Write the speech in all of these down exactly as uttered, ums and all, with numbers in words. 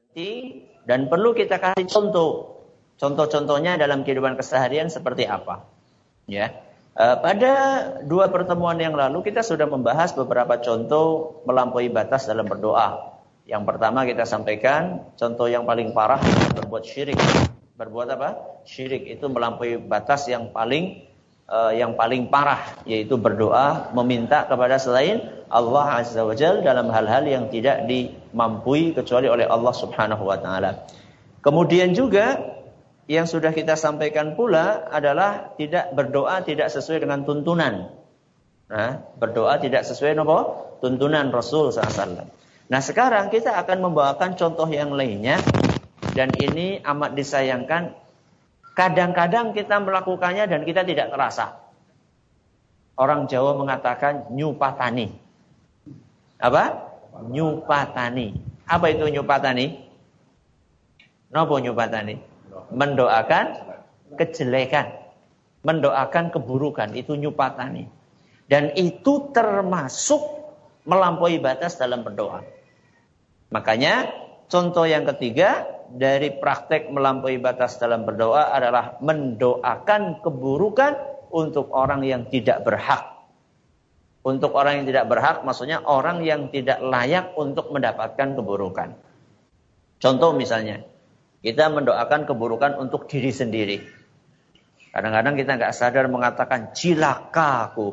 dan perlu kita kasih contoh. Contoh-contohnya dalam kehidupan keseharian seperti apa? Ya. E, pada dua pertemuan yang lalu kita sudah membahas beberapa contoh melampaui batas dalam berdoa. Yang pertama kita sampaikan contoh yang paling parah, berbuat syirik. Berbuat apa? Syirik itu melampaui batas yang paling uh, yang paling parah, yaitu berdoa meminta kepada selain Allah Azza wa Jalla dalam hal-hal yang tidak dimampui kecuali oleh Allah Subhanahu wa taala. Kemudian juga yang sudah kita sampaikan pula adalah tidak berdoa tidak sesuai dengan tuntunan. Nah, berdoa tidak sesuai apa? Tuntunan Rasul sallallahu alaihi wasallam. Nah, sekarang kita akan membawakan contoh yang lainnya. Dan ini amat disayangkan. Kadang-kadang kita melakukannya dan kita tidak terasa. Orang Jawa mengatakan nyupatani. Apa? Nyupatani. Apa itu nyupatani? Napa nyupatani? Mendoakan kejelekan. Mendoakan keburukan. Itu nyupatani. Dan itu termasuk melampaui batas dalam berdoa. Makanya contoh yang ketiga dari praktek melampaui batas dalam berdoa adalah mendoakan keburukan untuk orang yang tidak berhak. Untuk orang yang tidak berhak maksudnya orang yang tidak layak untuk mendapatkan keburukan. Contoh misalnya, kita mendoakan keburukan untuk diri sendiri. Kadang-kadang kita nggak sadar mengatakan cilaka aku.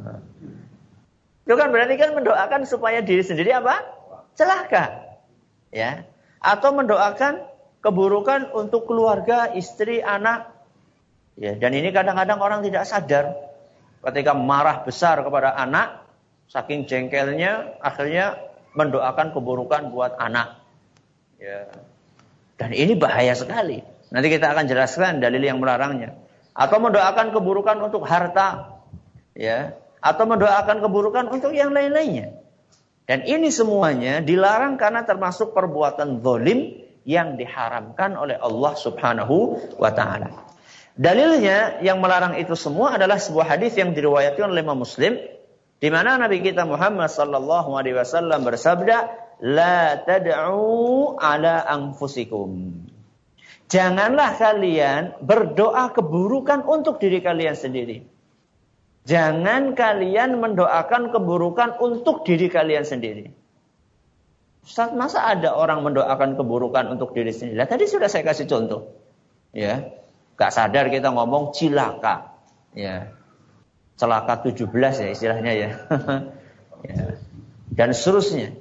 Itu kan berarti kan mendoakan supaya diri sendiri apa? Celaka. Ya. Atau mendoakan keburukan untuk keluarga, istri, anak. Ya, dan ini kadang-kadang orang tidak sadar. Ketika marah besar kepada anak, saking jengkelnya, akhirnya mendoakan keburukan buat anak. Ya. Dan ini bahaya sekali. Nanti kita akan jelaskan dalil yang melarangnya. Atau mendoakan keburukan untuk harta. Ya. Atau mendoakan keburukan untuk yang lain-lainnya. Dan ini semuanya dilarang karena termasuk perbuatan zalim yang diharamkan oleh Allah Subhanahu wa taala. Dalilnya yang melarang itu semua adalah sebuah hadis yang diriwayatkan oleh Imam Muslim di mana Nabi kita Muhammad sallallahu alaihi wasallam bersabda, "La tad'u ala anfusikum." Janganlah kalian berdoa keburukan untuk diri kalian sendiri. Jangan kalian mendoakan keburukan untuk diri kalian sendiri. Ustaz, masa ada orang mendoakan keburukan untuk diri sendiri? Lah, tadi sudah saya kasih contoh. Ya. Gak sadar kita ngomong cilaka. Ya. Celaka tujuh belas ya istilahnya ya. Ya. Dan seterusnya.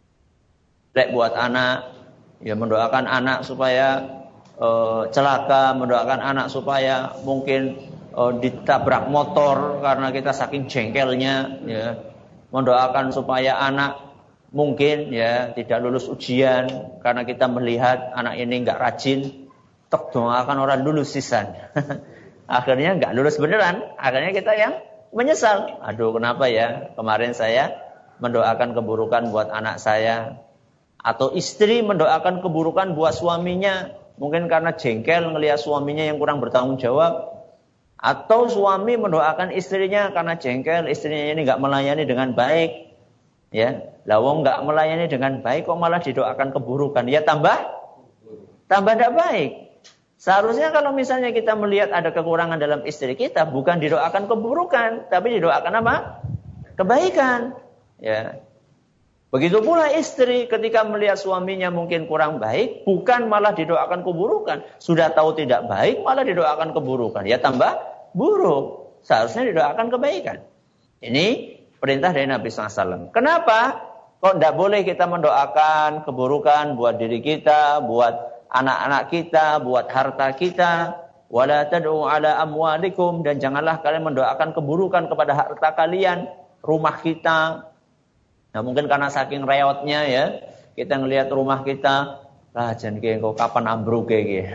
Lek buat anak, ya mendoakan anak supaya uh, celaka, mendoakan anak supaya mungkin Oh, ditabrak motor karena kita saking jengkelnya, ya. Mendoakan supaya anak mungkin ya tidak lulus ujian karena kita melihat anak ini nggak rajin, tek doakan orang lulus sisan. Akhirnya nggak lulus beneran, akhirnya kita yang menyesal. Aduh, kenapa ya kemarin saya mendoakan keburukan buat anak saya, atau istri mendoakan keburukan buat suaminya, mungkin karena jengkel ngelihat suaminya yang kurang bertanggung jawab. Atau suami mendoakan istrinya karena jengkel, istrinya ini nggak melayani dengan baik, ya. Lawang nggak melayani dengan baik, kok malah didoakan keburukan? Ya tambah, tambah tidak baik. Seharusnya kalau misalnya kita melihat ada kekurangan dalam istri kita, bukan didoakan keburukan, tapi didoakan apa? Kebaikan, ya. Begitu pula istri ketika melihat suaminya mungkin kurang baik, bukan malah didoakan keburukan. Sudah tahu tidak baik, malah didoakan keburukan. Ya tambah buruk. Seharusnya didoakan kebaikan. Ini perintah dari Nabi sallallahu alaihi wasallam. Kenapa? Kok tidak boleh kita mendoakan keburukan buat diri kita, buat anak-anak kita, buat harta kita. Wala tad'u ala amwalikum. Dan janganlah kalian mendoakan keburukan kepada harta kalian, rumah kita. Nah mungkin karena saking reotnya ya, kita ngelihat rumah kita, lah jan ki engko kapan ambruk iki.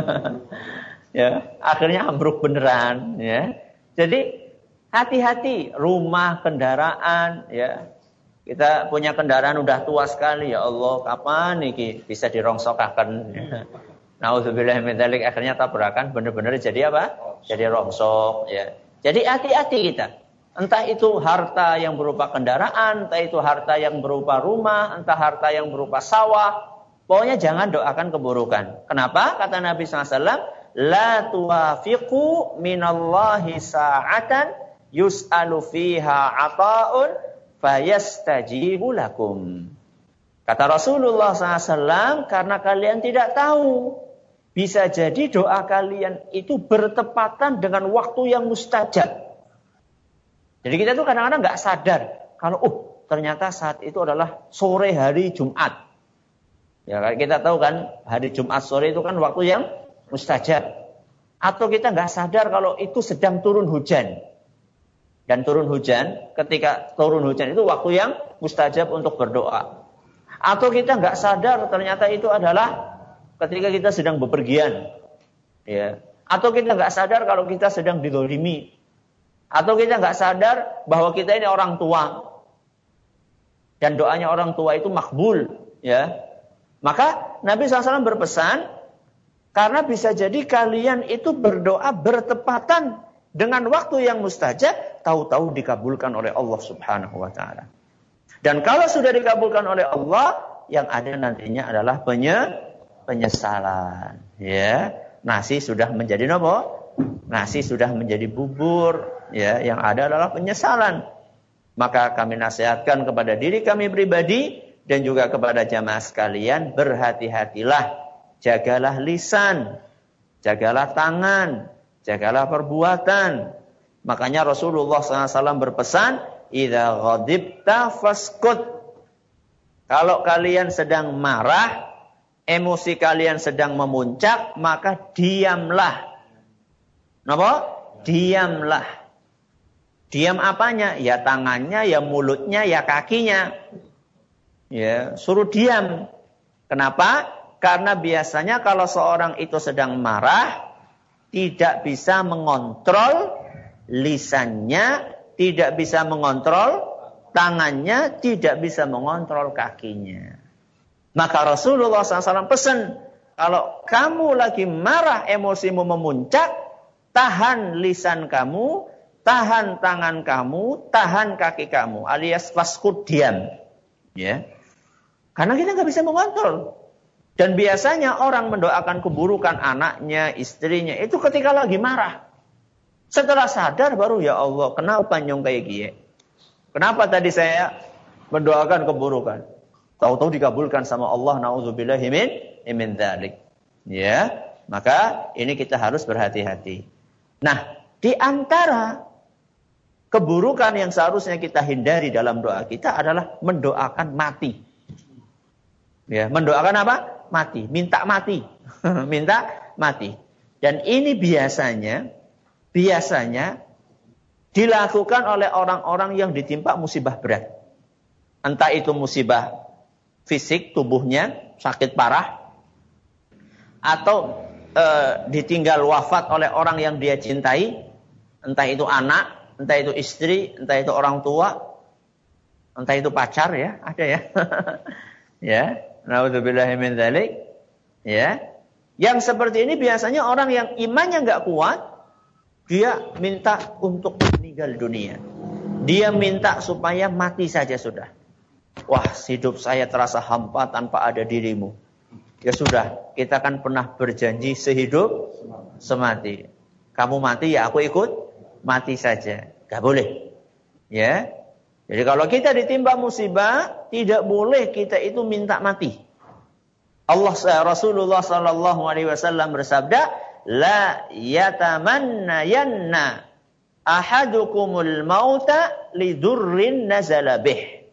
Ya, akhirnya ambruk beneran ya. Jadi hati-hati rumah, kendaraan ya. Kita punya kendaraan udah tua sekali, ya Allah, kapan iki bisa dirongsokaken. Nauzubillah min dzalik, akhirnya tabrakan bener-bener jadi apa? Jadi rongsok ya. Jadi hati-hati kita. Entah itu harta yang berupa kendaraan, entah itu harta yang berupa rumah, entah harta yang berupa sawah, Pokoknya jangan doakan keburukan. Kenapa? Kata Nabi shallallahu alaihi wasallam, la tuwafiqu minallahi sa'atan yus'alu fiha ata'un fayastajibu lakum. Kata Rasulullah shallallahu alaihi wasallam, karena kalian tidak tahu, bisa jadi doa kalian itu bertepatan dengan waktu yang mustajab. Jadi kita tuh kadang-kadang nggak sadar kalau oh ternyata saat itu adalah sore hari Jumat. Ya, kita tahu kan hari Jumat sore itu kan waktu yang mustajab. Atau kita nggak sadar kalau itu sedang turun hujan. Dan turun hujan, ketika turun hujan itu waktu yang mustajab untuk berdoa. Atau kita nggak sadar ternyata itu adalah ketika kita sedang bepergian. Ya. Atau kita nggak sadar kalau kita sedang dizalimi. Atau kita nggak sadar bahwa kita ini orang tua. Dan doanya orang tua itu makbul. Ya. Maka Nabi shallallahu alaihi wasallam berpesan, karena bisa jadi kalian itu berdoa bertepatan dengan waktu yang mustajab, tahu-tahu dikabulkan oleh Allah subhanahu wa ta'ala. Dan kalau sudah dikabulkan oleh Allah, yang ada nantinya adalah penye, penyesalan. Ya, nasi sudah menjadi apa? Nasi sudah menjadi bubur. Ya, yang ada adalah penyesalan. Maka kami nasihatkan kepada diri kami pribadi, dan juga kepada jamaah sekalian, berhati-hatilah, jagalah lisan, jagalah tangan, jagalah perbuatan. Makanya Rasulullah shallallahu alaihi wasallam berpesan, idza ghadibta faskut. Kalau kalian sedang marah, emosi kalian sedang memuncak, maka diamlah. Napa? Diamlah. Diam apanya? Ya tangannya, ya mulutnya, ya kakinya. Ya, suruh diam. Kenapa? Karena biasanya kalau seorang itu sedang marah, tidak bisa mengontrol lisannya, tidak bisa mengontrol tangannya, tidak bisa mengontrol kakinya. Maka Rasulullah shallallahu alaihi wasallam pesan, kalau kamu lagi marah, emosimu memuncak, tahan lisan kamu, tahan tangan kamu, tahan kaki kamu, alias faskut, diam. Ya. Karena kita nggak bisa mengontrol. Dan biasanya orang mendoakan keburukan anaknya, istrinya, itu ketika lagi marah. Setelah sadar baru, ya Allah, kenapa nyong kayak gini? Kenapa tadi saya mendoakan keburukan? Tahu-tahu dikabulkan sama Allah, na'udzubillahi min min dzalik. Ya, maka ini kita harus berhati-hati. Nah, di antara keburukan yang seharusnya kita hindari dalam doa kita adalah mendoakan mati. Ya, mendoakan apa? Mati, minta mati. Minta mati. Dan ini biasanya biasanya dilakukan oleh orang-orang yang ditimpa musibah berat. Entah itu musibah fisik, tubuhnya sakit parah, atau e, ditinggal wafat oleh orang yang dia cintai, entah itu anak, entah itu istri, entah itu orang tua, entah itu pacar, ya, ada ya. Ya, na'udzubillahi min dzalik. Ya. Yang seperti ini biasanya orang yang imannya enggak kuat, dia minta untuk meninggal dunia. Dia minta supaya mati saja sudah. Wah, hidup saya terasa hampa tanpa ada dirimu. Ya sudah, kita kan pernah berjanji sehidup semati. Kamu mati ya aku ikut mati saja. Gak boleh. Ya. Jadi kalau kita ditimpa musibah, tidak boleh kita itu minta mati. Allah Rasulullah sallallahu alaihi wasallam bersabda, la yatamanna yanna ahadukumul mauta lidurrin nazala bih.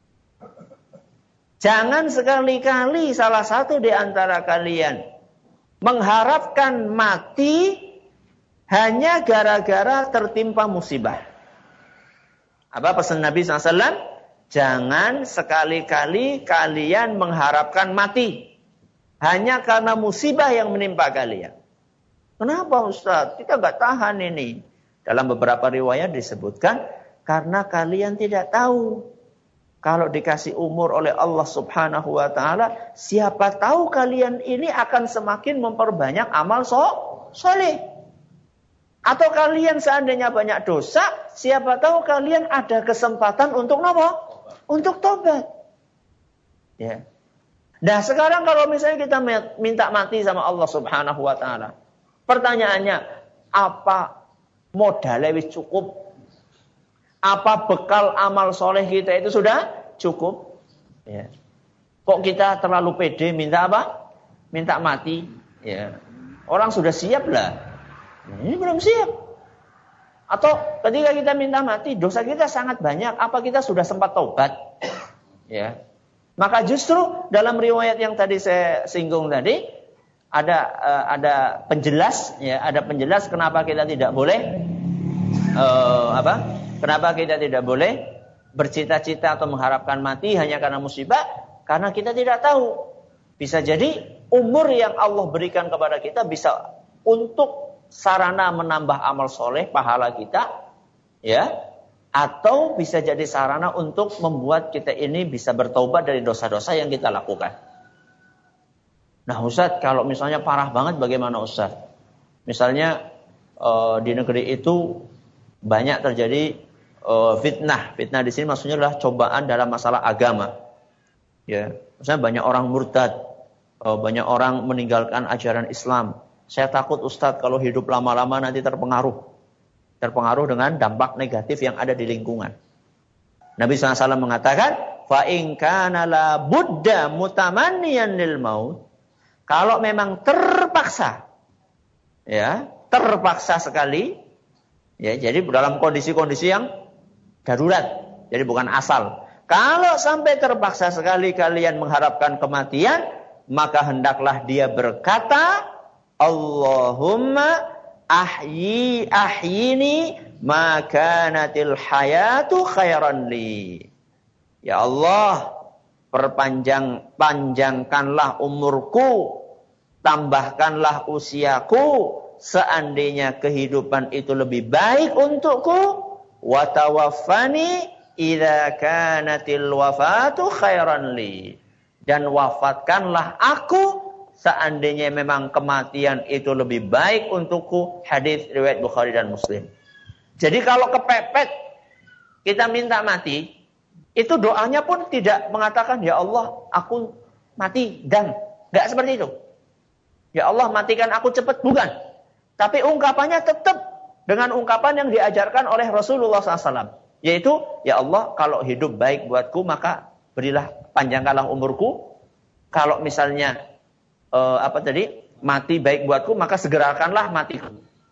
Jangan sekali-kali salah satu di antara kalian mengharapkan mati hanya gara-gara tertimpa musibah. Apa pesan Nabi shallallahu alaihi wasallam? Jangan sekali-kali kalian mengharapkan mati hanya karena musibah yang menimpa kalian. Kenapa Ustaz? Kita nggak tahan ini. Dalam beberapa riwayat disebutkan, karena kalian tidak tahu. Kalau dikasih umur oleh Allah subhanahu wa ta'ala, siapa tahu kalian ini akan semakin memperbanyak amal so, soleh. Atau kalian seandainya banyak dosa, siapa tahu kalian ada kesempatan untuk apa? Untuk tobat. Ya. Nah sekarang kalau misalnya kita minta mati sama Allah subhanahu wa ta'ala. Pertanyaannya, apa modalnya wis cukup? Apa bekal amal soleh kita itu sudah cukup? Ya. Kok kita terlalu pede minta apa? Minta mati. Ya. Orang sudah siap lah. Ini belum siap. Atau ketika kita minta mati, dosa kita sangat banyak. Apa kita sudah sempat taubat? Ya. Maka justru dalam riwayat yang tadi saya singgung tadi ada uh, ada penjelas, ya, ada penjelas kenapa kita tidak boleh uh, apa? Kenapa kita tidak boleh bercita-cita atau mengharapkan mati hanya karena musibah? Karena kita tidak tahu. Bisa jadi umur yang Allah berikan kepada kita bisa untuk sarana menambah amal soleh pahala kita, ya. Atau bisa jadi sarana untuk membuat kita ini bisa bertobat dari dosa-dosa yang kita lakukan. Nah Ustaz, kalau misalnya parah banget bagaimana Ustaz? Misalnya uh, di negeri itu banyak terjadi uh, fitnah. Fitnah di sini maksudnya adalah cobaan dalam masalah agama. Ya, misalnya banyak orang murtad, uh, banyak orang meninggalkan ajaran Islam. Saya takut Ustaz kalau hidup lama-lama nanti terpengaruh. Terpengaruh dengan dampak negatif yang ada di lingkungan. Nabi shallallahu alaihi wasallam mengatakan, fa in kana la budda mutamanniyan lil maut. Kalau memang terpaksa, ya, terpaksa sekali, ya, jadi dalam kondisi-kondisi yang darurat, jadi bukan asal. Kalau sampai terpaksa sekali kalian mengharapkan kematian, maka hendaklah dia berkata, Allahumma ahyi ahyini ma kanatil hayatu khairan li. Ya Allah, perpanjang panjangkanlah umurku, tambahkanlah usiaku seandainya kehidupan itu lebih baik untukku, wa tawaffani idza kanatil wafatu khairan li. Dan wafatkanlah aku seandainya memang kematian itu lebih baik untukku. Hadis riwayat Bukhari dan Muslim. Jadi kalau kepepet kita minta mati, itu doanya pun tidak mengatakan ya Allah aku mati dan enggak seperti itu. Ya Allah matikan aku cepat, bukan. Tapi ungkapannya tetap dengan ungkapan yang diajarkan oleh Rasulullah shallallahu alaihi wasallam, yaitu ya Allah kalau hidup baik buatku maka berilah panjangkanlah umurku. Kalau misalnya Uh, apa tadi mati baik buatku maka segerakanlah matiku.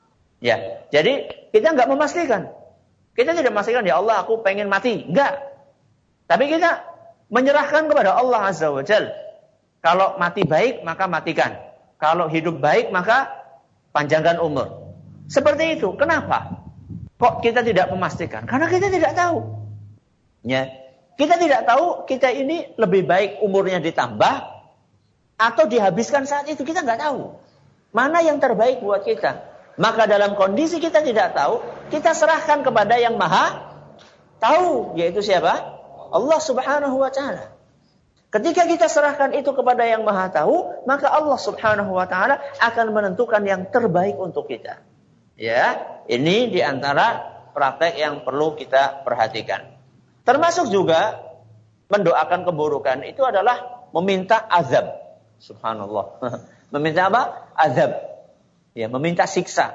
Ya, jadi kita nggak memastikan. Kita tidak memastikan ya Allah aku pengen mati, enggak. Tapi kita menyerahkan kepada Allah Azza wa Jalla. Kalau mati baik maka matikan. Kalau hidup baik maka panjangkan umur. Seperti itu. Kenapa? Kok kita tidak memastikan? Karena kita tidak tahu. Ya, kita tidak tahu kita ini lebih baik umurnya ditambah atau dihabiskan saat itu, kita nggak tahu. Mana yang terbaik buat kita. Maka dalam kondisi kita tidak tahu, kita serahkan kepada yang maha tahu. Yaitu siapa? Allah subhanahu wa ta'ala. Ketika kita serahkan itu kepada yang maha tahu, maka Allah subhanahu wa ta'ala akan menentukan yang terbaik untuk kita. Ya, ini diantara praktek yang perlu kita perhatikan. Termasuk juga mendoakan keburukan itu adalah meminta azab. Subhanallah. Meminta apa? Azab. Ya, meminta siksa.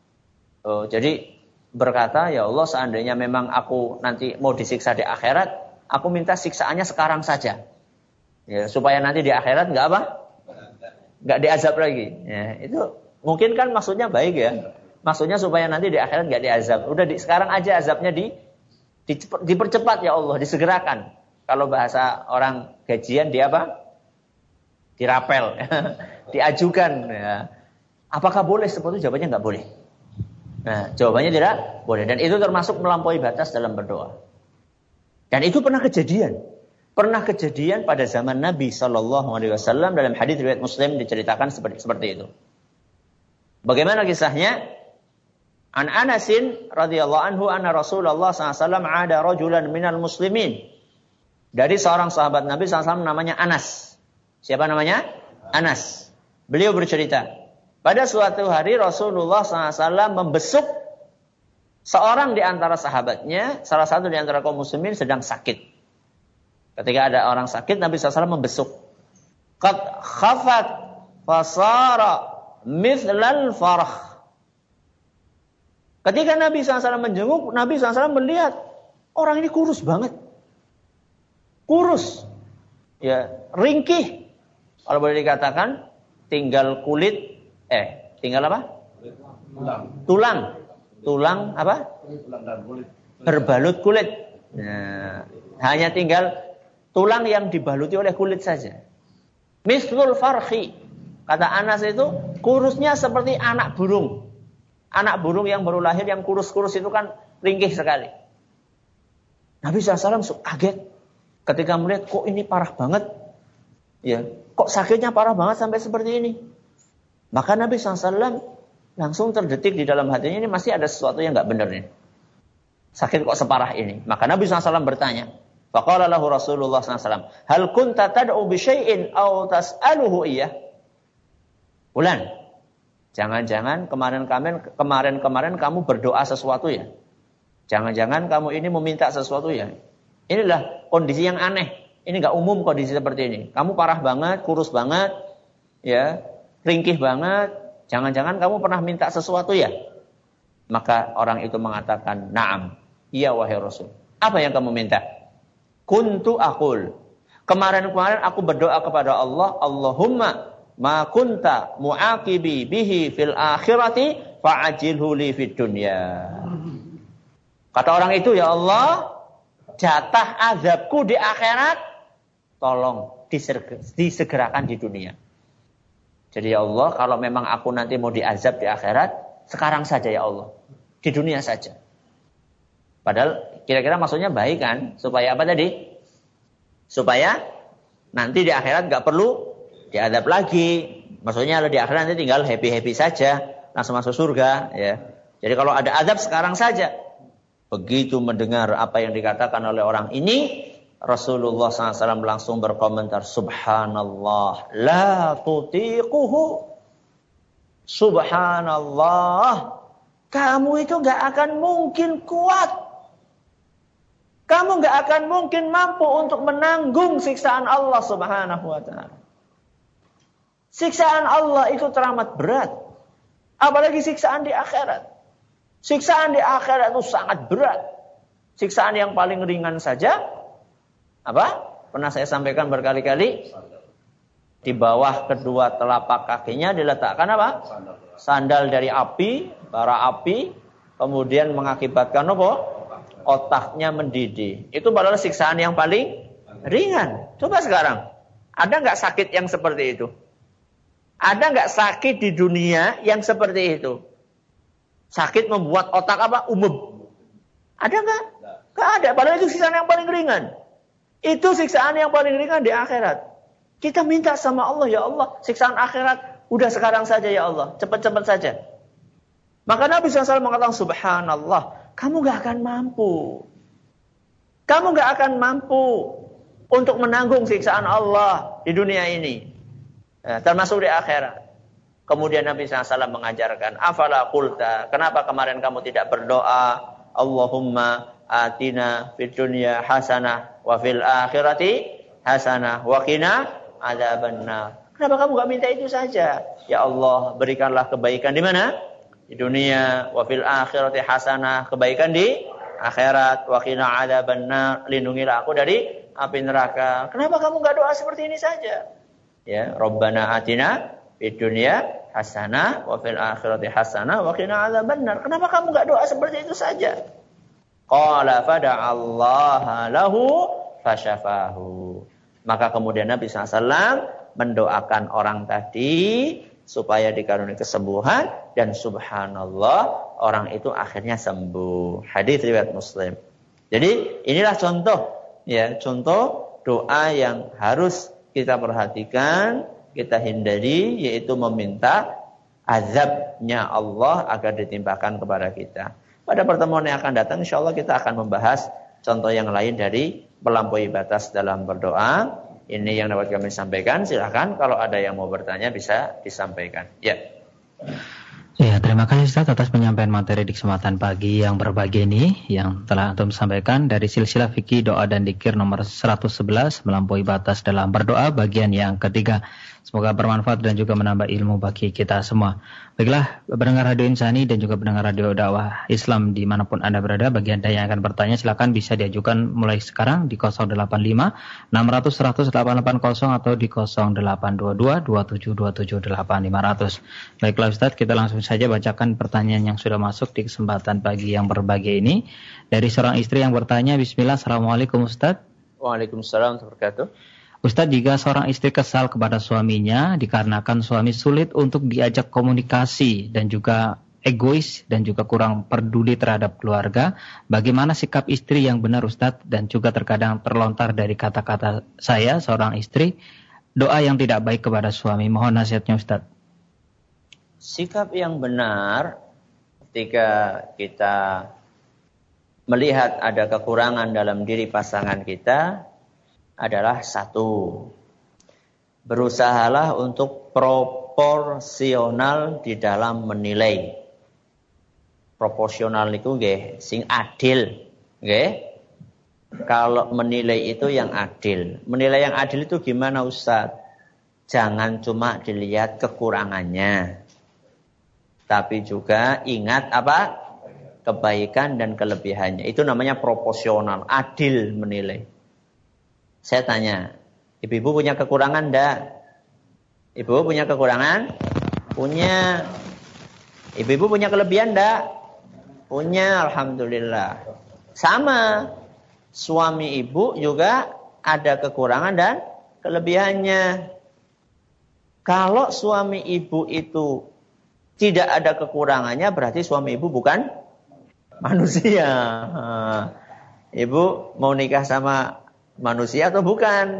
Oh, jadi berkata, ya Allah seandainya memang aku nanti mau disiksa di akhirat, aku minta siksaannya sekarang saja. Ya, supaya nanti di akhirat enggak apa? Enggak diazab lagi. Ya, itu mungkin kan maksudnya baik ya. Maksudnya supaya nanti di akhirat enggak diazab. Udah di, sekarang aja azabnya di, di dipercepat ya Allah, disegerakan. Kalau bahasa orang gajian dia apa? Dirapel, diajukan. Ya. Apakah boleh seperti itu? Jawabannya nggak boleh. Nah, jawabannya tidak boleh. Dan itu termasuk melampaui batas dalam berdoa. Dan itu pernah kejadian. Pernah kejadian pada zaman Nabi Shallallahu Alaihi Wasallam dalam hadis riwayat Muslim diceritakan seperti seperti itu. Bagaimana kisahnya? An Anasin radhiyallahu anhu anna Rasulullah sallallahu alaihi wasallam ada rajulan minal muslimin. Dari seorang sahabat Nabi sallallahu alaihi wasallam namanya Anas. Siapa namanya? Anas. Beliau bercerita, pada suatu hari Rasulullah sallallahu alaihi wasallam membesuk seorang di antara sahabatnya, salah satu di antara kaum muslimin sedang sakit. Ketika ada orang sakit, Nabi sallallahu alaihi wasallam membesuk. qad khafat fasara mithlal farh. Ketika Nabi shallallahu alaihi wasallam menjenguk, Nabi shallallahu alaihi wasallam melihat orang ini kurus banget. Kurus. Ya, ringkih. Kalau boleh dikatakan tinggal kulit eh tinggal apa? Tulang. Tulang. Tulang apa? Tulang dan kulit. Berbalut kulit. Nah, hanya tinggal tulang yang dibaluti oleh kulit saja. Mislul farhi. Kata Anas itu kurusnya seperti anak burung. Anak burung yang baru lahir yang kurus-kurus itu kan ringkih sekali. Nabi shallallahu alaihi wasallam kaget ketika melihat kok ini parah banget. Ya, kok sakitnya parah banget sampai seperti ini. Maka Nabi shallallahu alaihi wasallam langsung terdetik di dalam hatinya ini masih ada sesuatu yang enggak benar nih. Sakit kok separah ini. Maka Nabi shallallahu alaihi wasallam bertanya. Faqala lahu Rasulullah shallallahu alaihi wasallam, "Hal kunta tad'u bi syai'in aw tas'aluhu iyyah?" Fulan, jangan-jangan kemarin-kemarin kemarin-kemarin kamu berdoa sesuatu ya? Jangan-jangan kamu ini meminta sesuatu ya? Inilah kondisi yang aneh. Ini enggak umum kondisi seperti ini. Kamu parah banget, kurus banget, ya, ringkih banget. Jangan-jangan kamu pernah minta sesuatu ya? Maka orang itu mengatakan, "Na'am, iya wahai Rasul." Apa yang kamu minta? Kuntu aqul. Kemarin-kemarin aku berdoa kepada Allah, Allahumma ma kunta mu'aqibi bihi fil akhirati fa'ajilhu li fid dunya. Kata orang itu, ya Allah, jatah azabku di akhirat tolong disegerakan di dunia. Jadi ya Allah, kalau memang aku nanti mau diazab di akhirat, sekarang saja ya Allah. Di dunia saja. Padahal kira-kira maksudnya baik kan? Supaya apa tadi? Supaya nanti di akhirat gak perlu diadab lagi. Maksudnya di akhirat nanti tinggal happy-happy saja. Langsung masuk surga. Ya. Jadi kalau ada azab sekarang saja. Begitu mendengar apa yang dikatakan oleh orang ini, Rasulullah shallallahu alaihi wasallam langsung berkomentar, Subhanallah, la tutiquhu. Subhanallah, kamu itu gak akan mungkin kuat. Kamu gak akan mungkin mampu untuk menanggung siksaan Allah subhanahu wa ta'ala. Siksaan Allah itu teramat berat. Apalagi siksaan di akhirat. Siksaan di akhirat itu sangat berat. Siksaan yang paling ringan saja, apa? Pernah saya sampaikan berkali-kali. Di bawah kedua telapak kakinya diletakkan apa? Sandal dari api, bara api. Kemudian mengakibatkan apa? Otaknya mendidih. Itu adalah siksaan yang paling ringan. Coba sekarang. Ada nggak sakit yang seperti itu? Ada nggak sakit di dunia yang seperti itu? Sakit membuat otak apa? Umum. Ada nggak? Nggak ada. Padahal itu siksaan yang paling ringan. Itu siksaan yang paling ringan di akhirat. Kita minta sama Allah, ya Allah, siksaan akhirat udah sekarang saja ya Allah. Cepat-cepat saja. Maka Nabi shallallahu alaihi wasallam mengatakan, Subhanallah, kamu gak akan mampu. Kamu gak akan mampu untuk menanggung siksaan Allah di dunia ini. Ya, termasuk di akhirat. Kemudian Nabi shallallahu alaihi wasallam mengajarkan, afala qulta, kenapa kemarin kamu tidak berdoa, Allahumma atina fid dunya hasanah wa fil akhirati hasanah wa qina adzabannar. Kenapa kamu gak minta itu saja? Ya Allah, berikanlah kebaikan di mana? Di dunia, wa fil akhirati hasanah, kebaikan di akhirat, wa qina adzabannar, lindungilah aku dari api neraka. Kenapa kamu enggak doa seperti ini saja? Ya, Rabbana atina fid dunya hasanah wa fil akhirati hasanah wa qina adzabannar. Kenapa kamu enggak doa seperti itu saja? Qala fada'allaha lahu fasyafahu. Maka kemudian Nabi shallallahu alaihi wasallam mendoakan orang tadi supaya dikaruniai kesembuhan, dan subhanallah orang itu akhirnya sembuh. Hadis riwayat Muslim. Jadi inilah contoh, ya, contoh doa yang harus kita perhatikan, kita hindari, yaitu meminta azabnya Allah agar ditimpakan kepada kita. Pada pertemuan yang akan datang, insyaallah kita akan membahas contoh yang lain dari melampaui batas dalam berdoa. Ini yang dapat kami sampaikan. Silakan kalau ada yang mau bertanya bisa disampaikan. Ya. Ya, terima terima kasih Ustaz atas penyampaian materi di kesempatan pagi yang berbahagia ini yang telah Antum sampaikan dari silsilah fikih doa dan dzikir nomor seratus sebelas melampaui batas dalam berdoa bagian yang ketiga. Semoga bermanfaat dan juga menambah ilmu bagi kita semua. Baiklah, pendengar Radio Insani dan juga pendengar Radio Dakwah Islam dimanapun Anda berada, bagi Anda yang akan bertanya silakan bisa diajukan mulai sekarang di nol delapan lima enam nol nol seratus delapan delapan nol atau di nol delapan dua dua dua tujuh dua tujuh delapan lima nol nol. Baiklah Ustaz, kita langsung saja bacakan pertanyaan yang sudah masuk di kesempatan pagi yang berbahagia ini. Dari seorang istri yang bertanya, Bismillah, Assalamualaikum Ustaz. Waalaikumsalam warahmatullahi wabarakatuh. Ustaz, jika seorang istri kesal kepada suaminya dikarenakan suami sulit untuk diajak komunikasi dan juga egois dan juga kurang peduli terhadap keluarga, bagaimana sikap istri yang benar Ustaz? Dan juga terkadang terlontar dari kata-kata saya, seorang istri, doa yang tidak baik kepada suami. Mohon nasihatnya Ustaz. Sikap yang benar ketika kita melihat ada kekurangan dalam diri pasangan kita adalah satu, berusahalah untuk proporsional di dalam menilai. Proporsional itu nggih sing adil, nggih. Kalau menilai itu yang adil. Menilai yang adil itu gimana Ustaz? Jangan cuma dilihat kekurangannya, tapi juga ingat apa? Kebaikan dan kelebihannya. Itu namanya proporsional, adil menilai. Saya tanya, ibu-ibu punya kekurangan enggak? Ibu punya kekurangan? Punya. Ibu-ibu punya kelebihan enggak? Punya, alhamdulillah. Sama, suami ibu juga ada kekurangan dan kelebihannya. Kalau suami ibu itu tidak ada kekurangannya, berarti suami ibu bukan manusia. Ibu mau nikah sama manusia atau bukan?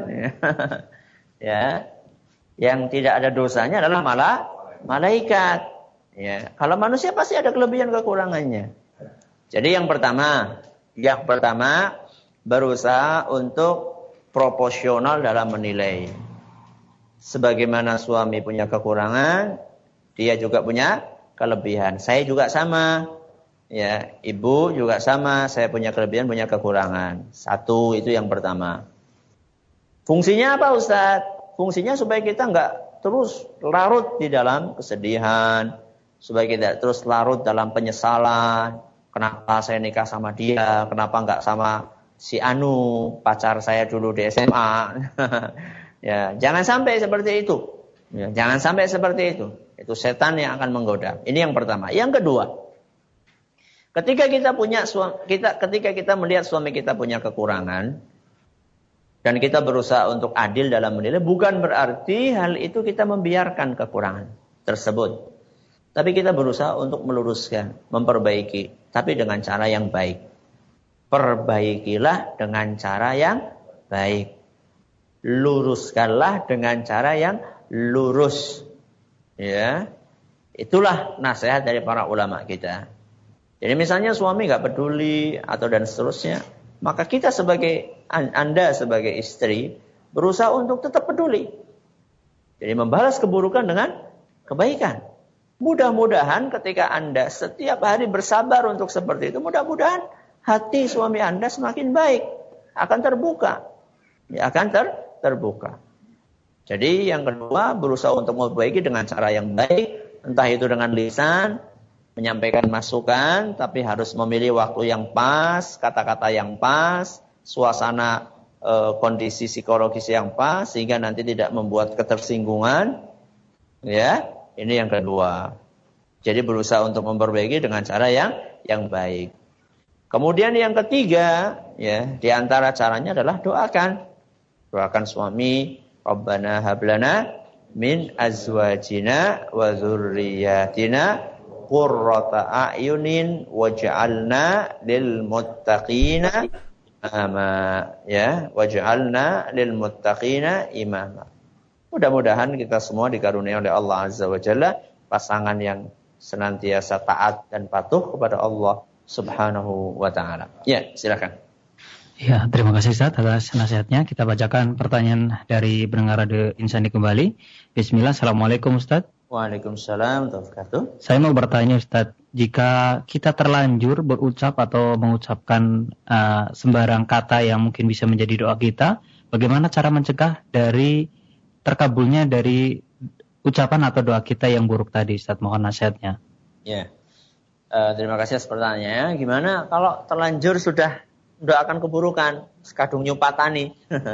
Ya, yang tidak ada dosanya adalah malah malaikat. Ya, kalau manusia pasti ada kelebihan kekurangannya. Jadi yang pertama, yang pertama berusaha untuk proporsional dalam menilai. Sebagaimana suami punya kekurangan, dia juga punya kelebihan. Saya juga sama. Ya, ibu juga sama, saya punya kelebihan, punya kekurangan. Satu, itu yang pertama. Fungsinya apa Ustaz? Fungsinya supaya kita enggak terus larut di dalam kesedihan, supaya kita terus larut dalam penyesalan. Kenapa saya nikah sama dia? Kenapa enggak sama si Anu, pacar saya dulu di S M A? Ya, jangan sampai seperti itu. Ya, jangan sampai seperti itu. Itu setan yang akan menggoda. Ini yang pertama. Yang kedua, Ketika kita punya suami, kita ketika kita melihat suami kita punya kekurangan dan kita berusaha untuk adil dalam menilai, bukan berarti hal itu kita membiarkan kekurangan tersebut. Tapi kita berusaha untuk meluruskan, memperbaiki, tapi dengan cara yang baik. Perbaikilah dengan cara yang baik. Luruskanlah dengan cara yang lurus. Ya. Itulah nasihat dari para ulama kita. Jadi misalnya suami nggak peduli atau dan seterusnya, maka kita sebagai Anda sebagai istri berusaha untuk tetap peduli. Jadi membalas keburukan dengan kebaikan. Mudah-mudahan ketika Anda setiap hari bersabar untuk seperti itu, mudah-mudahan hati suami Anda semakin baik, akan terbuka, ya akan ter terbuka. Jadi yang kedua berusaha untuk memperbaiki dengan cara yang baik, entah itu dengan lisan, menyampaikan masukan, tapi harus memilih waktu yang pas, kata-kata yang pas, suasana e, kondisi psikologis yang pas, sehingga nanti tidak membuat ketersinggungan. Ya, ini yang kedua. Jadi berusaha untuk memperbaiki dengan cara yang yang baik. Kemudian yang ketiga, ya, di antara caranya adalah doakan, doakan suami, Rabbana hablana min azwajina wa dzurriyyatina qurrata a'yunin waj'alna lil muttaqina imama, ya, waj'alna lil muttaqina imama. Mudah-mudahan kita semua dikaruniai oleh Allah Azza wa Jalla pasangan yang senantiasa taat dan patuh kepada Allah Subhanahu wa taala. Ya, silakan. Ya, terima kasih Ustaz atas nasihatnya. Kita bacakan pertanyaan dari pendengar Radio Insani kembali. Bismillah, Assalamualaikum Ustaz. Waalaikumsalam warahmatullahi wabarakatuh. Saya mau bertanya Ustadz, jika kita terlanjur berucap atau mengucapkan uh, sembarang kata yang mungkin bisa menjadi doa kita, bagaimana cara mencegah dari terkabulnya dari ucapan atau doa kita yang buruk tadi, Ustadz? Mohon nasihatnya. Ya, uh, terima kasih atas pertanyaannya. Gimana kalau terlanjur sudah mendoakan keburukan, sekadung nyupatani,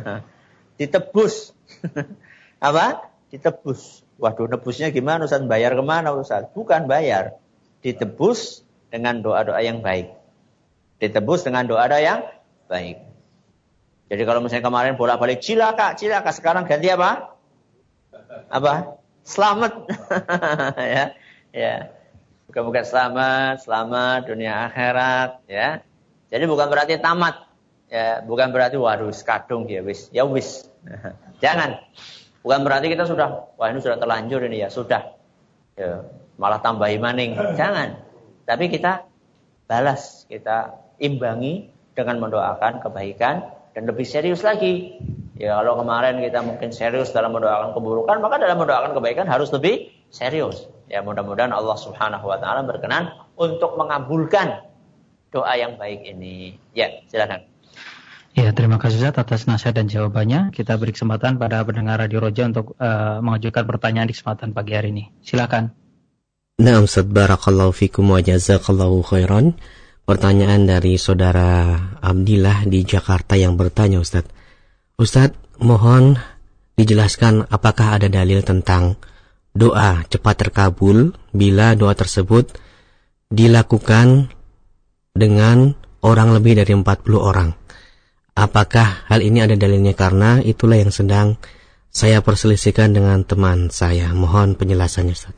ditebus, apa? Ditebus. Waduh, nebusnya gimana Ustaz? Bayar kemana Ustaz? Bukan bayar. Ditebus dengan doa-doa yang baik. Ditebus dengan doa-doa yang baik. Jadi kalau misalnya kemarin bolak-balik cilaka, cilaka, sekarang ganti apa? Apa? Selamat. ya. Ya. Bukan-bukan selamat, selamat dunia akhirat, ya. Jadi bukan berarti tamat. Ya, bukan berarti waduh sekadung ya wis. Ya wis. Jangan. Bukan berarti kita sudah, wah ini sudah terlanjur ini ya, sudah. Ya, malah tambahi maning. Jangan. Tapi kita balas, kita imbangi dengan mendoakan kebaikan dan lebih serius lagi. Ya kalau kemarin kita mungkin serius dalam mendoakan keburukan, maka dalam mendoakan kebaikan harus lebih serius. Ya mudah-mudahan Allah Subhanahu wa taala berkenan untuk mengabulkan doa yang baik ini. Ya, silakan. Ya, terima kasih Ustaz atas nasihat dan jawabannya. Kita beri kesempatan pada pendengar Radio Roja untuk uh, mengajukan pertanyaan di kesempatan pagi hari ini. Silakan. Nah, Ustaz, barakallahu fikum wa jazakallahu khairan. Pertanyaan dari saudara Abdillah di Jakarta yang bertanya, Ustaz. Ustaz, mohon dijelaskan apakah ada dalil tentang doa cepat terkabul bila doa tersebut dilakukan dengan orang lebih dari empat puluh orang. Apakah hal ini ada dalilnya? Karena itulah yang sedang saya perselisihkan dengan teman saya. Mohon penjelasannya, Ustaz.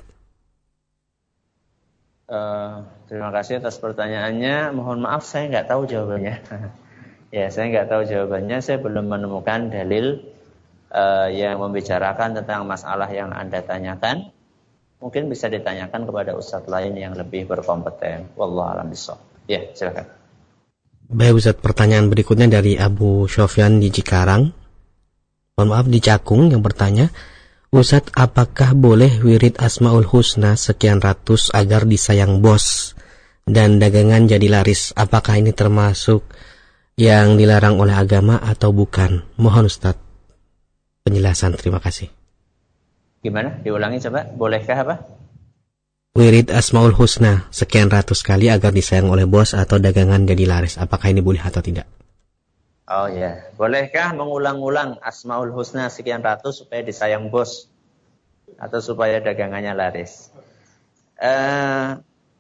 Uh, terima kasih atas pertanyaannya. Mohon maaf saya nggak tahu jawabannya. ya, saya nggak tahu jawabannya. Saya belum menemukan dalil uh, yang membicarakan tentang masalah yang Anda tanyakan. Mungkin bisa ditanyakan kepada ustadz lain yang lebih berkompeten. Wallahu a'lam bishawab. Ya, silakan. Baik Ustaz, pertanyaan berikutnya dari Abu Sofyan di Cikarang. Mohon maaf, di Cakung yang bertanya, Ustaz, apakah boleh wirid Asmaul Husna sekian ratus agar disayang bos dan dagangan jadi laris? Apakah ini termasuk yang dilarang oleh agama atau bukan? Mohon Ustaz penjelasan, terima kasih. Gimana? Diulangi coba, bolehkah apa? Wirid Asmaul Husna sekian ratus kali agar disayang oleh bos atau dagangan jadi laris. Apakah ini boleh atau tidak? Oh ya, bolehkah mengulang-ulang Asmaul Husna sekian ratus supaya disayang bos atau supaya dagangannya laris? Uh,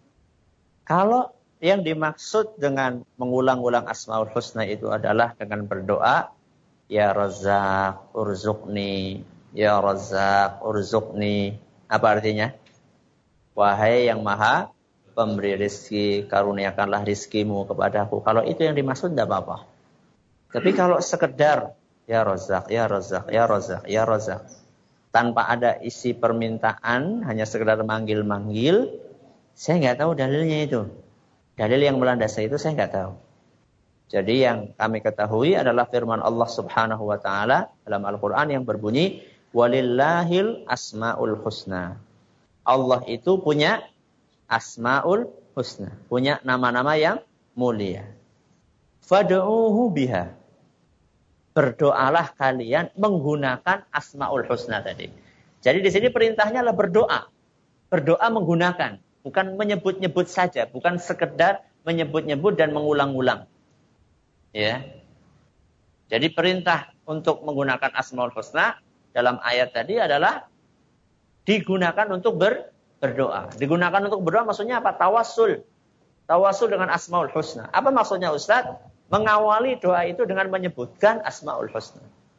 kalau yang dimaksud dengan mengulang-ulang Asmaul Husna itu adalah dengan berdoa, ya Razzaq urzuqni, ya Razzaq urzuqni. Apa artinya? Wahai yang maha pemberi rizki, karuniakanlah rizkimu kepadaku. Kalau itu yang dimaksud tidak apa-apa. Tapi kalau sekedar ya Razzaq, ya Razzaq, ya Razzaq, ya Razzaq, tanpa ada isi permintaan, hanya sekedar manggil-manggil, saya nggak tahu dalilnya itu. Dalil yang melandasi itu saya nggak tahu. Jadi yang kami ketahui adalah firman Allah Subhanahu wa taala dalam Al-Qur'an yang berbunyi walillahil asmaul husna. Allah itu punya Asmaul Husna, punya nama-nama yang mulia. Fad'uuhu biha. Berdoalah kalian menggunakan Asmaul Husna tadi. Jadi di sini perintahnya adalah berdoa. Berdoa menggunakan, bukan menyebut-nyebut saja, bukan sekedar menyebut-nyebut dan mengulang-ulang. Ya. Jadi perintah untuk menggunakan Asmaul Husna dalam ayat tadi adalah digunakan untuk ber, berdoa. Digunakan untuk berdoa maksudnya apa? Tawassul. Tawassul dengan Asmaul Husna. Apa maksudnya Ustaz? Mengawali doa itu dengan menyebutkan Asmaul Husna.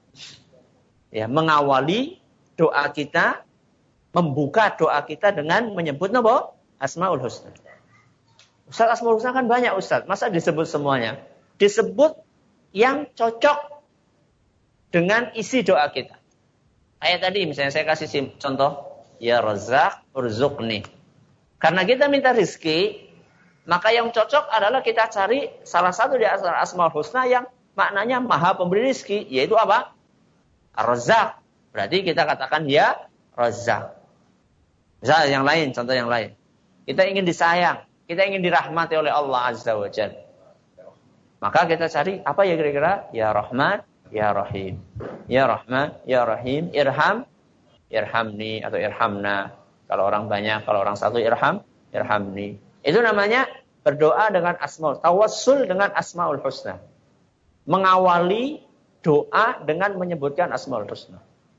Ya, mengawali doa kita, membuka doa kita dengan menyebut apa? Asmaul Husna. Ustaz, Asmaul Husna kan banyak Ustaz. Masa disebut semuanya? Disebut yang cocok dengan isi doa kita. Kayak tadi misalnya saya kasih contoh. Ya Razzaq urzuqni. Karena kita minta rizki, maka yang cocok adalah kita cari salah satu di antara Asmaul Husna yang maknanya maha pemberi rizki, yaitu apa? Razzaq. Berarti kita katakan ya Razzaq. Misal yang lain, contoh yang lain. Kita ingin disayang, kita ingin dirahmati oleh Allah Azza wa Jalla. Maka kita cari apa ya kira-kira? Ya Rahman, Ya Rahim. Ya Rahman, Ya Rahim, irham, irhamni atau irhamna. Kalau orang banyak, kalau orang satu irham, irhamni. Itu namanya berdoa dengan asmaul, tawassul dengan asmaul husna. Mengawali doa dengan menyebutkan asmaul husna.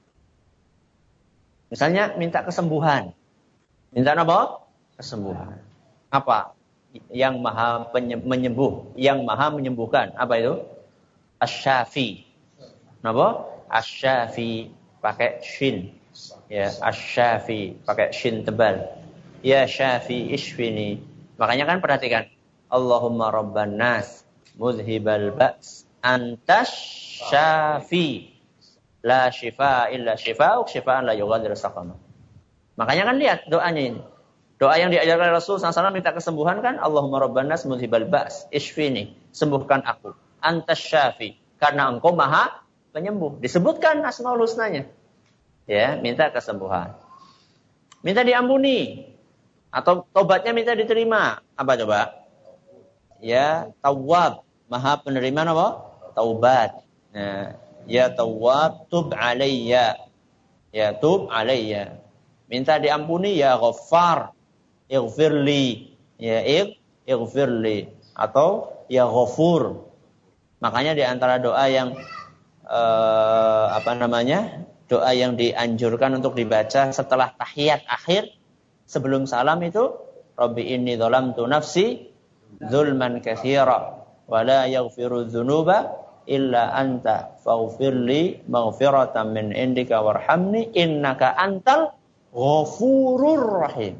Misalnya minta kesembuhan. Minta apa? Kesembuhan. Apa? Yang maha menyembuh, yang maha menyembuhkan. Apa itu? Asy-Syafi. Napa? Asy-Syafi pakai shin. Ya, Asy-Syafi pakai shin tebal. Ya Syafi ishfini. Makanya kan perhatikan. Allahumma rabban nas muzhibal ba's antas syafi la shifa illa shifa'uk shifa'an la yughadiru saqama. Makanya kan lihat doanya ini. Doa yang diajarkan Rasul sallallahu alaihi wasallam minta kesembuhan kan, Allahumma rabban nas muzhibal ba's ishfini, sembuhkan aku. Antas syafi, karena engkau maha penyembuh. Disebutkan asmaul husnanya. Ya, minta kesembuhan. Minta diampuni atau tobatnya minta diterima. Apa coba? Ya, Tawwab, maha penerima apa? Taubat. Nah, ya Tawwab, tub alayya. Ya, tub alayya. Minta diampuni, ya Ghaffar, ighfirli. Ya, igh, ighfirli. Atau ya Ghafur. Makanya di antara doa yang eh, apa namanya? Doa yang dianjurkan untuk dibaca setelah tahiyat akhir sebelum salam itu, Rabbi inni dzalamtu nafsi zulman katsira wa la yaghfiru dzunuba illa anta faghfirli maghfiratan min indika warhamni innaka antal ghafurur rahim.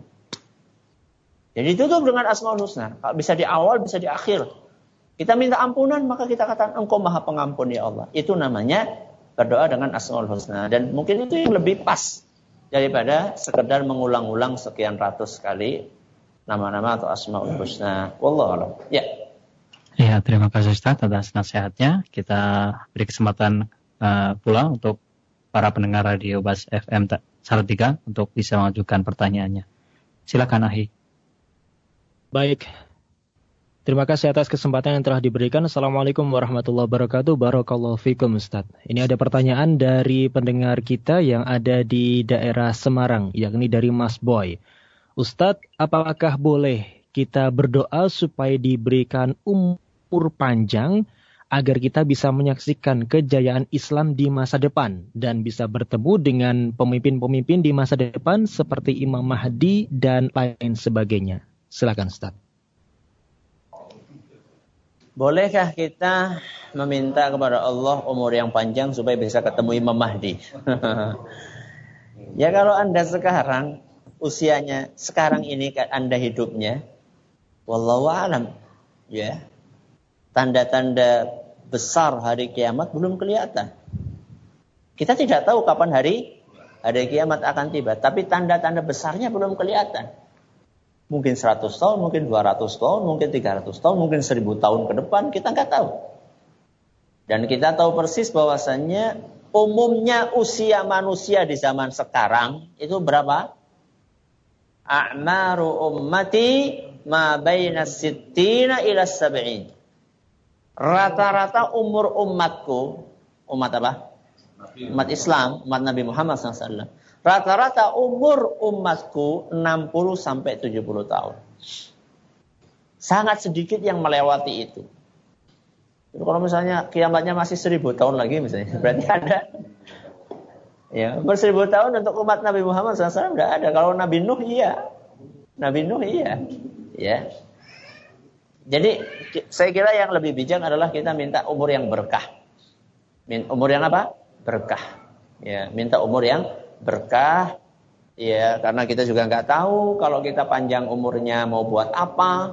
Jadi tutup dengan asmaul husna. Bisa di awal, bisa di akhir. Kita minta ampunan, maka kita katakan engkau maha pengampun ya Allah. Itu namanya berdoa dengan asmaul husna. Dan mungkin itu yang lebih pas daripada sekedar mengulang-ulang sekian ratus kali nama-nama atau asmaul husna. Wallahu a'lam. Ya. Ya, terima kasih Ustaz atas nasihatnya. Kita beri kesempatan uh, pula untuk para pendengar Radio Bas F M Salatiga untuk bisa mengajukan pertanyaannya. Silakan Ahi. Baik. Terima kasih atas kesempatan yang telah diberikan. Assalamualaikum warahmatullahi wabarakatuh. Barakallahu fikum Ustaz. Ini ada pertanyaan dari pendengar kita yang ada di daerah Semarang, yakni dari Mas Boy. Ustaz, apakah boleh kita berdoa supaya diberikan umur panjang agar kita bisa menyaksikan kejayaan Islam di masa depan dan bisa bertemu dengan pemimpin-pemimpin di masa depan seperti Imam Mahdi dan lain sebagainya? Silakan Ustaz. Bolehkah kita meminta kepada Allah umur yang panjang supaya bisa ketemu Imam Mahdi? Ya kalau Anda sekarang, usianya sekarang ini Anda hidupnya, wallahu a'lam, ya. Tanda-tanda besar hari kiamat belum kelihatan. Kita tidak tahu kapan hari hari kiamat akan tiba, tapi tanda-tanda besarnya belum kelihatan. Mungkin seratus tahun, mungkin dua ratus tahun, mungkin tiga ratus tahun, mungkin seribu tahun ke depan, kita nggak tahu. Dan kita tahu persis bahwasannya umumnya usia manusia di zaman sekarang itu berapa? A'maru ummati ma baina sittina ila sab'in. Rata-rata umur umatku, umat apa? Umat Islam, umat Nabi Muhammad shallallahu alaihi wasallam. Rata-rata umur umatku enam puluh sampai tujuh puluh tahun. Sangat sedikit yang melewati itu. Jadi kalau misalnya kiamatnya masih seribu tahun lagi misalnya, berarti ada. Ya, berseribu tahun untuk umat Nabi Muhammad shallallahu alaihi wasallam tidak ada. Kalau Nabi Nuh iya. Nabi Nuh iya. Ya. Jadi saya kira yang lebih bijak adalah kita minta umur yang berkah. Umur yang apa? Berkah. Ya, minta umur yang berkah, ya, karena kita juga nggak tahu kalau kita panjang umurnya mau buat apa.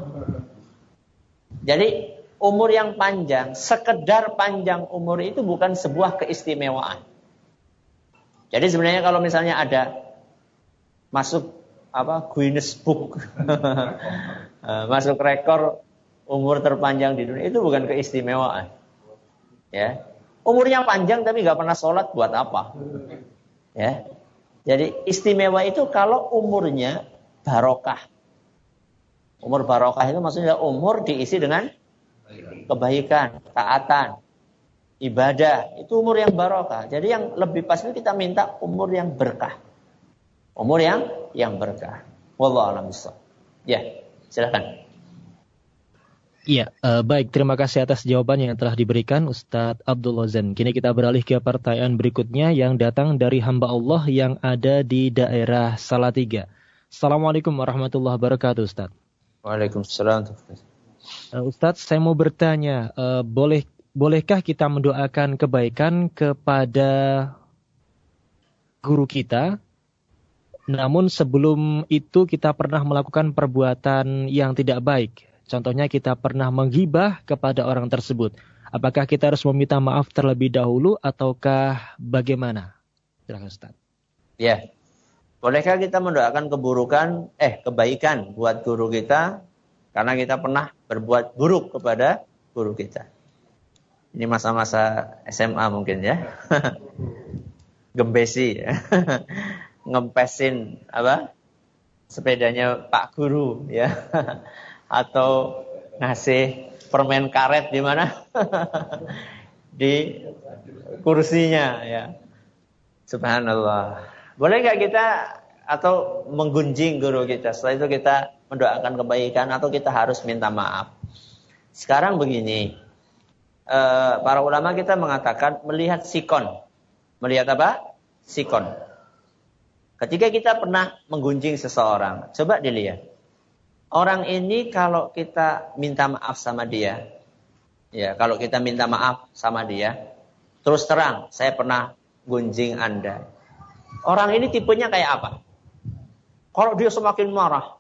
Jadi umur yang panjang, sekedar panjang umur itu bukan sebuah keistimewaan. Jadi sebenarnya kalau misalnya ada masuk apa Guinness Book, masuk rekor umur terpanjang di dunia, itu bukan keistimewaan. Ya, umurnya panjang tapi nggak pernah sholat buat apa? Ya, Jadi istimewa itu kalau umurnya barokah. Umur barokah itu maksudnya umur diisi dengan kebaikan, taatan, ibadah. Itu umur yang barokah. Jadi yang lebih pas itu kita minta umur yang berkah. Umur yang yang berkah. Wallahu a'lam bishawab. Ya, silakan. Iya, uh, baik. Terima kasih atas jawaban yang telah diberikan Ustadz Abdul Ghazan. Kini kita beralih ke pertanyaan berikutnya yang datang dari hamba Allah yang ada di daerah Salatiga. Assalamualaikum warahmatullahi wabarakatuh, Ustadz. Waalaikumsalam. Uh, Ustadz, saya mau bertanya, uh, boleh bolehkah kita mendoakan kebaikan kepada guru kita? Namun sebelum itu kita pernah melakukan perbuatan yang tidak baik. Contohnya kita pernah menghibah kepada orang tersebut. Apakah kita harus meminta maaf terlebih dahulu ataukah bagaimana? Silakan Ustaz. Ya. Bolehkah kita mendoakan keburukan, eh kebaikan buat guru kita karena kita pernah berbuat buruk kepada guru kita? Ini masa-masa S M A mungkin ya. Gembesi ya. Ngempesin apa? Sepedanya Pak Guru ya. Atau ngasih permen karet di mana? Di kursinya ya. Subhanallah. Boleh nggak kita atau menggunjing guru kita? Setelah itu kita mendoakan kebaikan atau kita harus minta maaf? Sekarang begini, eh, para ulama kita mengatakan melihat sikon. Melihat apa? Sikon. Ketika kita pernah menggunjing seseorang, coba dilihat. Orang ini kalau kita minta maaf sama dia, ya kalau kita minta maaf sama dia, terus terang, saya pernah gunjing Anda. Orang ini tipenya kayak apa? Kalau dia semakin marah,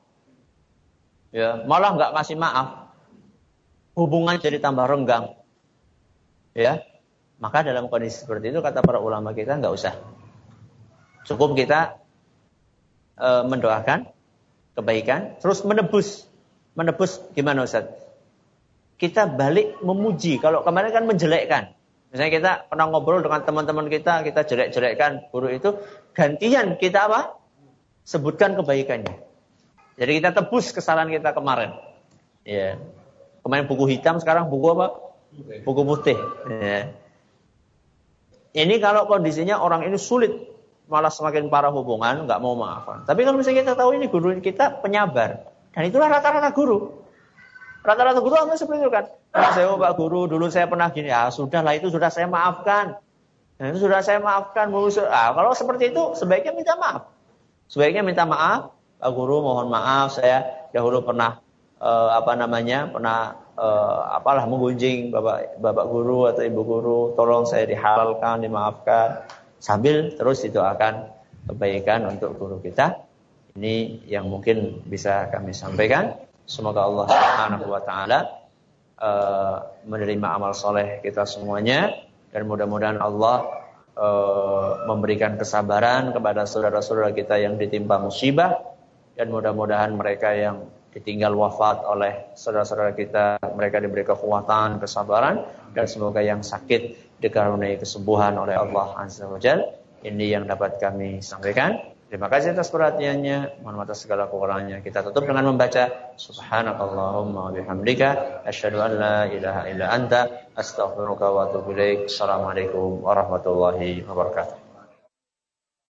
ya malah nggak ngasih maaf, hubungan jadi tambah renggang, ya. Maka dalam kondisi seperti itu kata para ulama kita nggak usah, cukup kita e, mendoakan kebaikan, terus menebus. Menebus gimana Ustaz? Kita balik memuji. Kalau kemarin kan menjelekkan. Misalnya kita pernah ngobrol dengan teman-teman kita, kita jelek-jelekkan guru itu, gantian kita apa? Sebutkan kebaikannya. Jadi kita tebus kesalahan kita kemarin. Ya. Kemarin buku hitam, sekarang buku apa? Buku putih. Ya. Ini kalau kondisinya orang ini sulit, malah semakin parah hubungan, nggak mau maafan. Tapi kalau misalnya kita tahu ini guru kita penyabar, dan itulah rata-rata guru. Rata-rata guru apa seperti itu kan? Nah, saya oh, Pak Guru, dulu saya pernah gini, ya sudahlah itu sudah saya maafkan. Dan itu sudah saya maafkan. Ah, kalau seperti itu sebaiknya minta maaf. Sebaiknya minta maaf, Pak Guru mohon maaf saya dahulu pernah eh, apa namanya pernah eh, apalah menggunjing bapak bapak guru atau ibu guru, tolong saya dihalalkan, dimaafkan. Sambil terus didoakan kebaikan untuk guru kita. Ini yang mungkin bisa kami sampaikan. Semoga Allah Subhanahu wa taala uh, menerima amal soleh kita semuanya, dan mudah-mudahan Allah uh, memberikan kesabaran kepada saudara-saudara kita yang ditimpa musibah, dan mudah-mudahan mereka yang ditinggal wafat oleh saudara-saudara kita, mereka diberi kekuatan, kesabaran, dan semoga yang sakit dikaruniai kesembuhan oleh Allah Azza wa Jalla. Ini yang dapat kami sampaikan. Terima kasih atas perhatiannya. Mohon maaf atas segala kekurangannya. Kita tutup dengan membaca Subhanakallahumma wa bihamdika asyhadu an la ilaha illa anta astaghfiruka wa atubu ilaik. Assalamualaikum warahmatullahi wabarakatuh.